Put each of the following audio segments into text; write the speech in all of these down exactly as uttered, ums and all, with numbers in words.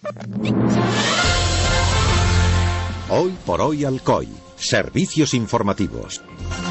Hoy por hoy Alcoy. Servicios informativos.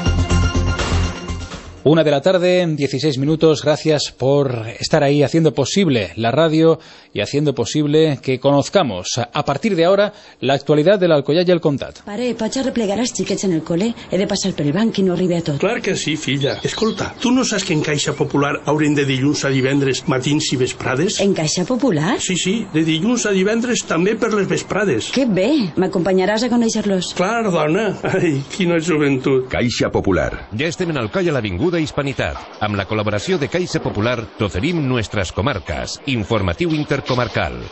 Una de la tarde, dieciséis minutos. Gracias por estar ahí haciendo posible la radio y haciendo posible que conozcamos a partir de ahora la actualidad de l'Alcoià i el Comtat. Pare, pots arreplegar els xiquets en el col·le? He de passar pel banc i no arribi a tot. Clar que sí, filla. Escolta, tu no saps que en Caixa Popular haurem de dilluns a divendres, matins i vesprades? En Caixa Popular? Sí, sí, de dilluns a divendres també per les vesprades. Que bé, m'acompanyaràs a conèixer-los. Clar, dona. Ai, quina joventut. Caixa Popular. Ja estem en Alcoi a l'Avinguda Hispanitat. Amb la col·laboració de Caixa Popular t'oferim nuestras comarcas. Informatiu intercomarcal.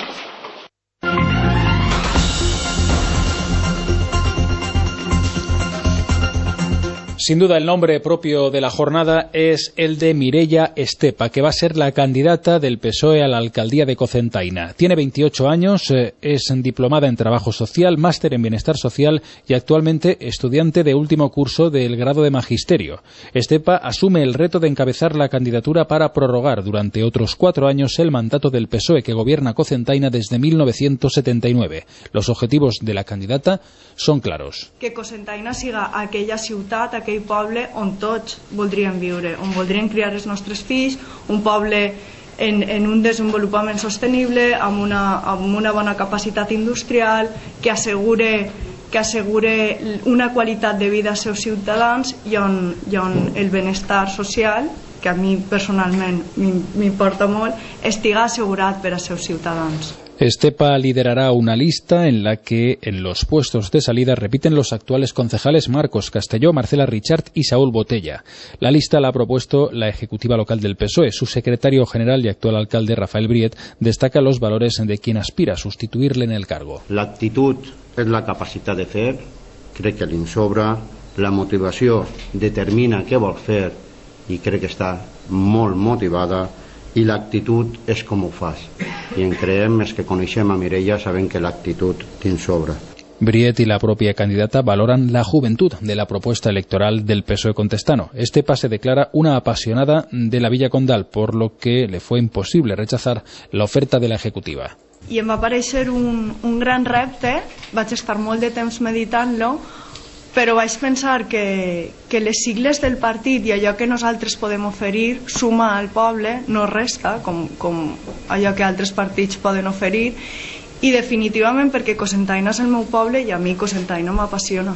Sin duda el nombre propio de la jornada es el de Mireia Estepa, que va a ser la candidata del P S O E a la alcaldía de Cocentaina. Tiene veintiocho años, es diplomada en Trabajo Social, máster en Bienestar Social y actualmente estudiante de último curso del grado de Magisterio. Estepa asume el reto de encabezar la candidatura para prorrogar durante otros cuatro años el mandato del P S O E que gobierna Cocentaina desde mil novecientos setenta y nueve. Los objetivos de la candidata son claros. Que Cocentaina siga aquella ciutat, aquell poble on tots voldríem viure, on voldríem criar els nostres fills, un poble en, en un desenvolupament sostenible, amb una, amb una bona capacitat industrial, que assegure, que assegure una qualitat de vida als seus ciutadans i on, i on el benestar social, que a mi personalment m'importa molt, estiga assegurat per als seus ciutadans. Estepa liderará una lista en la que en los puestos de salida repiten los actuales concejales Marcos Castelló, Marcela Richard y Saúl Botella. La lista la ha propuesto la ejecutiva local del P S O E. Su secretario general y actual alcalde, Rafael Briet, destaca los valores de quien aspira a sustituirle en el cargo. L'actitud és la capacitat de fer, crec que li sobra, la motivació determina què vol fer i crec que està molt motivada, i l'actitud és com ho fas. I en creem els que coneixem a Mireia sabem que l'actitud te'n sobra. Briet y la propia candidata valoran la juventud de la propuesta electoral del P S O E contestano. Estepa se declara una apasionada de la Villa Condal, por lo que le fue imposible rechazar la oferta de la ejecutiva. I em va aparèixer un, un gran repte, vaig estar molt de temps meditant-lo, però vaig pensar que, que les sigles del partit i allò que nosaltres podem oferir suma al poble, no resta, com, com allò que altres partits poden oferir, i definitivament perquè Cocentaina és el meu poble i a mi Cocentaina m'apassiona.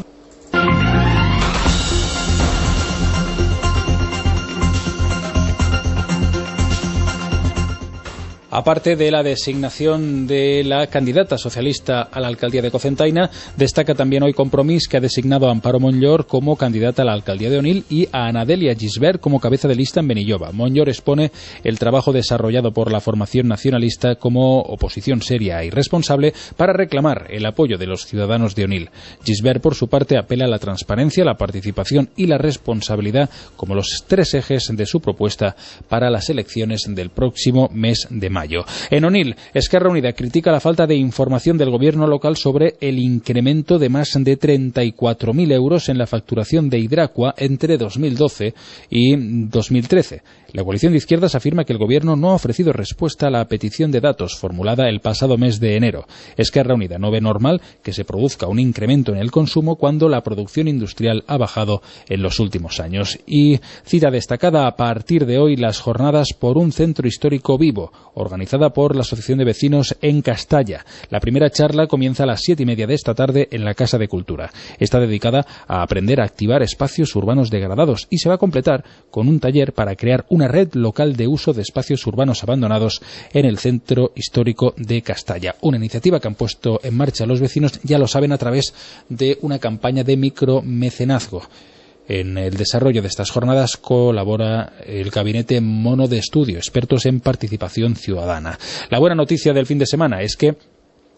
Aparte de la designación de la candidata socialista a la alcaldía de Cocentaina, destaca también hoy Compromís, que ha designado a Amparo Monllor como candidata a la alcaldía de Onil y a Anadelia Gisbert como cabeza de lista en Benilloba. Monllor expone el trabajo desarrollado por la formación nacionalista como oposición seria y responsable para reclamar el apoyo de los ciudadanos de Onil. Gisbert, por su parte, apela a la transparencia, la participación y la responsabilidad como los tres ejes de su propuesta para las elecciones del próximo mes de mayo. En Onil, Esquerra Unida critica la falta de información del gobierno local sobre el incremento de más de treinta y cuatro mil euros en la facturación de Hidracua entre dos mil doce y dos mil trece. La coalición de izquierdas afirma que el gobierno no ha ofrecido respuesta a la petición de datos formulada el pasado mes de enero. Esquerra Unida no ve normal que se produzca un incremento en el consumo cuando la producción industrial ha bajado en los últimos años. Y cita destacada a partir de hoy las jornadas por un centro histórico vivo, organizada por la Asociación de Vecinos en Castalla. La primera charla comienza a las siete y media de esta tarde en la Casa de Cultura. Está dedicada a aprender a activar espacios urbanos degradados y se va a completar con un taller para crear una red local de uso de espacios urbanos abandonados en el centro histórico de Castalla. Una iniciativa que han puesto en marcha los vecinos, ya lo saben, a través de una campaña de micromecenazgo. En el desarrollo de estas jornadas colabora el Gabinete Mono de Estudio, expertos en participación ciudadana. La buena noticia del fin de semana es que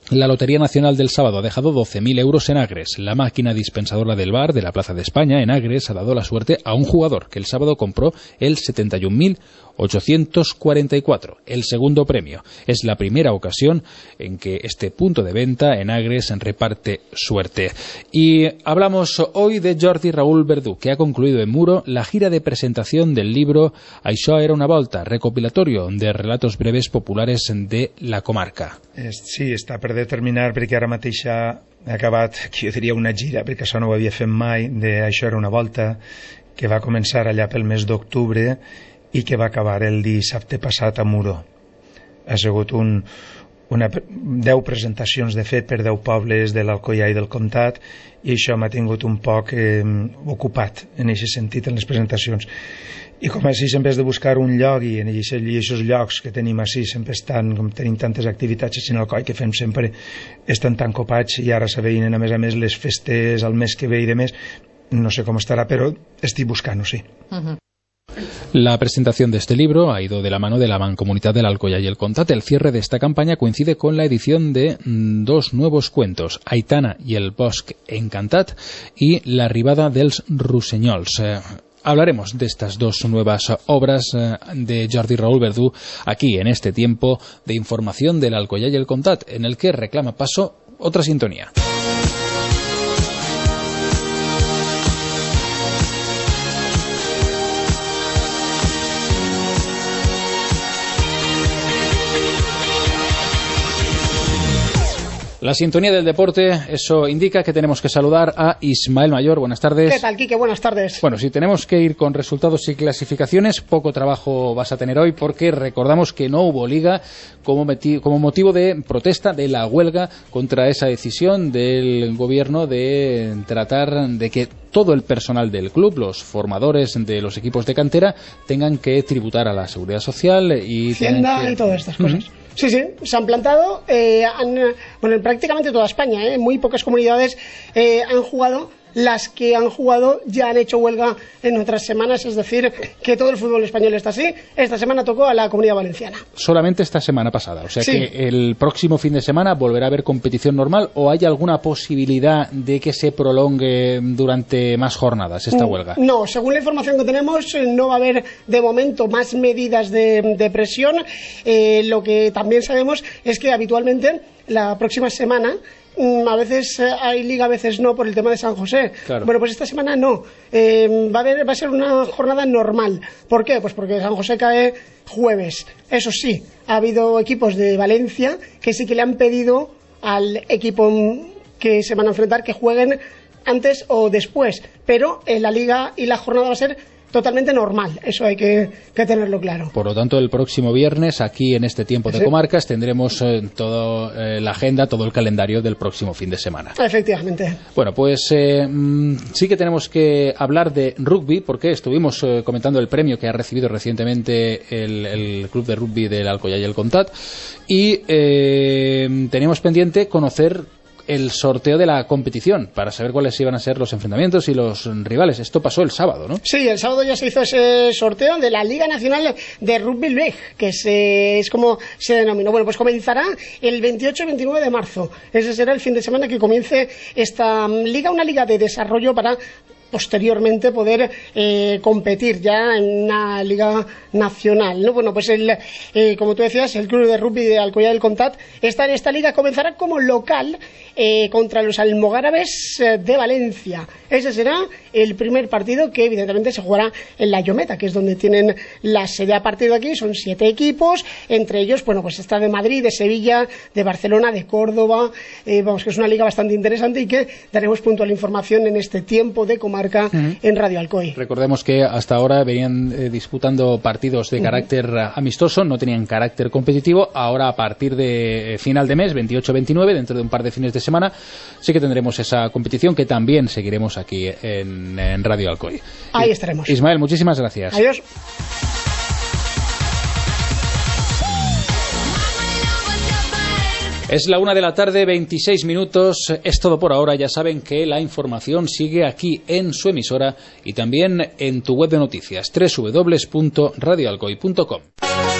La Lotería Nacional del sábado ha dejado doce mil euros en Agres. La máquina dispensadora del bar de la Plaza de España en Agres ha dado la suerte a un jugador que el sábado compró el setenta y un mil ochocientos cuarenta y cuatro. El segundo premio. Es la primera ocasión en que este punto de venta en Agres reparte suerte. Y hablamos hoy de Jordi Raúl Verdú, que ha concluido en Muro la gira de presentación del libro Això era una volta, recopilatorio de relatos breves populares de la comarca. Sí, està per determinar, perquè ara mateix ha acabat, jo diria una gira, perquè això no ho havia fet mai, de Això era una volta, que va començar allà pel mes d'octubre i que va acabar el dissabte passat a Muro. Ha sigut un, una, deu presentacions de fet per deu pobles de l'Alcoià i del Comtat, i això m'ha tingut un poc eh, ocupat en aquest sentit en les presentacions. I com així sempre has de buscar un lloc, i en aquests llocs que tenim així sempre estan, com tenim tantes activitats així en Alcoi que fem sempre, estan tan copats, i ara s'aveïnen a més a més les festes al mes que ve i de més. No sé cómo estará, pero estoy buscando, sí. Uh-huh. La presentación de este libro ha ido de la mano de la Mancomunitat del Alcoià y el Comtat. El cierre de esta campaña coincide con la edición de dos nuevos cuentos, Aitana y el Bosc Encantat y La arribada dels Russenyols. Eh, hablaremos de estas dos nuevas obras eh, de Jordi Raúl Verdú aquí en este tiempo de información del Alcoià y el Comtat, en el que reclama paso otra sintonía. La sintonía del deporte, eso indica que tenemos que saludar a Ismael Mayor. Buenas tardes. ¿Qué tal, Quique? Buenas tardes. Bueno, si tenemos que ir con resultados y clasificaciones, poco trabajo vas a tener hoy, porque recordamos que no hubo liga como, como motivo de protesta de la huelga contra esa decisión del gobierno de tratar de que todo el personal del club, los formadores de los equipos de cantera, tengan que tributar a la seguridad social y Hacienda que... y todas estas cosas. Uh-huh. Sí, sí, se han plantado, eh, han, bueno, en prácticamente toda España, eh, muy pocas comunidades eh, han jugado. Las que han jugado ya han hecho huelga en otras semanas, es decir, que todo el fútbol español está así. Esta semana tocó a la Comunidad Valenciana. Solamente esta semana pasada, o sea sí. que el próximo fin de semana volverá a haber competición normal, ¿o hay alguna posibilidad de que se prolongue durante más jornadas esta huelga? No, según la información que tenemos, no va a haber de momento más medidas de, de presión. Eh, lo que también sabemos es que habitualmente la próxima semana a veces hay liga, a veces no, por el tema de San José. Claro. Bueno, pues esta semana no. Eh, va a haber, va a ser una jornada normal. ¿Por qué? Pues porque San José cae jueves. Eso sí, ha habido equipos de Valencia que sí que le han pedido al equipo que se van a enfrentar que jueguen antes o después. Pero en la liga y la jornada va a ser totalmente normal, eso hay que, que tenerlo claro. Por lo tanto, el próximo viernes, aquí en este tiempo de sí. comarcas, tendremos eh, toda eh, la agenda, todo el calendario del próximo fin de semana. Efectivamente. Bueno, pues eh, sí que tenemos que hablar de rugby, porque estuvimos eh, comentando el premio que ha recibido recientemente el, el Club de Rugby del Alcoià y el Comtat, y eh, teníamos pendiente conocer el sorteo de la competición para saber cuáles iban a ser los enfrentamientos y los rivales. Esto pasó el sábado, ¿no? Sí, el sábado ya se hizo ese sorteo de la Liga Nacional de Rugby League, que se, es como se denominó. Bueno, pues comenzará el veintiocho y veintinueve de marzo. Ese será el fin de semana que comience esta liga, una liga de desarrollo para posteriormente poder eh, competir ya en una liga nacional, ¿no? Bueno, pues el, eh, como tú decías, el Club de Rugby de Alcoià del Comtat está en esta liga, comenzará como local eh, contra los almogárabes eh, de Valencia. Ese será el primer partido, que evidentemente se jugará en la Llometa, que es donde tienen la sede. A partir de aquí son siete equipos, entre ellos, bueno, pues está de Madrid, de Sevilla, de Barcelona, de Córdoba, eh, vamos, que es una liga bastante interesante y que daremos puntual información en este tiempo de comarca marca uh-huh. en Radio Alcoy. Recordemos que hasta ahora venían eh, disputando partidos de uh-huh. carácter amistoso, no tenían carácter competitivo. Ahora, a partir de eh, final de mes, veintiocho veintinueve, dentro de un par de fines de semana, sí que tendremos esa competición, que también seguiremos aquí en, en Radio Alcoy. Ahí estaremos. Ismael, muchísimas gracias. Adiós. Es la una de la tarde, veintiséis minutos. Es todo por ahora. Ya saben que la información sigue aquí en su emisora y también en tu web de noticias, doble u doble u doble u punto radio alcoy punto com.